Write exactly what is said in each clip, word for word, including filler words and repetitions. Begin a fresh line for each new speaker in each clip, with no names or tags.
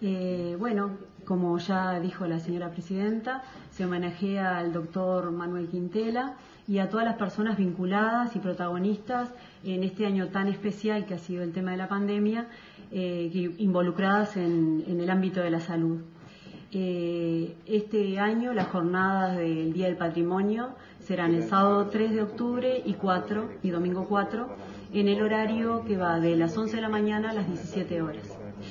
Eh, bueno, como ya dijo la señora presidenta, se homenajea al doctor Manuel Quintela y a todas las personas vinculadas y protagonistas en este año tan especial que ha sido el tema de la pandemia, eh, involucradas en, en el ámbito de la salud. Eh, este año las jornadas del Día del Patrimonio serán el sábado tres de octubre y cuatro y domingo cuatro, en el horario que va de las once de la mañana a las diecisiete horas.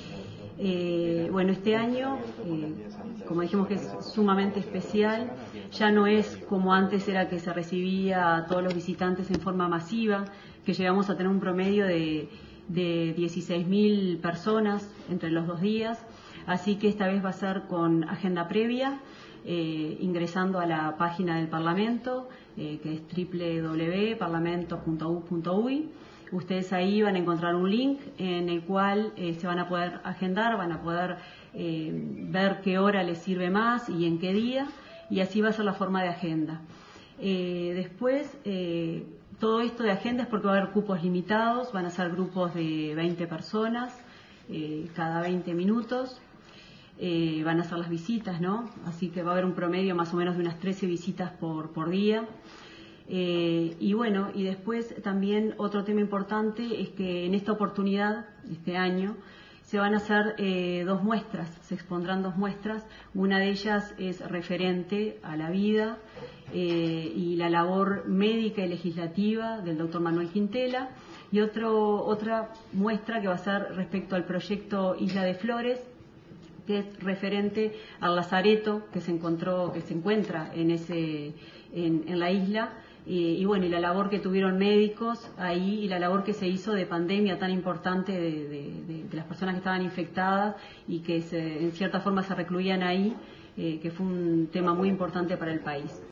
Eh, bueno, este año, eh, como dijimos que es sumamente especial, ya no es como antes era que se recibía a todos los visitantes en forma masiva, que llegamos a tener un promedio de, de dieciséis mil personas entre los dos días, así que esta vez va a ser con agenda previa, eh, ingresando a la página del Parlamento, eh, que es doble u doble u doble u punto parlamento punto u punto uy. Ustedes ahí van a encontrar un link en el cual eh, se van a poder agendar, van a poder eh, ver qué hora les sirve más y en qué día, y así va a ser la forma de agenda. Eh, después, eh, todo esto de agenda es porque va a haber cupos limitados, van a ser grupos de veinte personas eh, cada veinte minutos. Eh, van a ser las visitas, ¿no? Así que va a haber un promedio más o menos de unas trece visitas por, por día. Eh, y bueno, y después también otro tema importante es que en esta oportunidad, este año, se van a hacer eh, dos muestras, se expondrán dos muestras. Una de ellas es referente a la vida eh, y la labor médica y legislativa del doctor Manuel Quintela, y otro, otra muestra que va a ser respecto al proyecto Isla de Flores, que es referente al lazareto que se encontró, que se encuentra en ese, en, en la isla, y, y bueno, y la labor que tuvieron médicos ahí y la labor que se hizo de pandemia tan importante de, de, de, de las personas que estaban infectadas y que se, en cierta forma se recluían ahí, eh, que fue un tema muy importante para el país.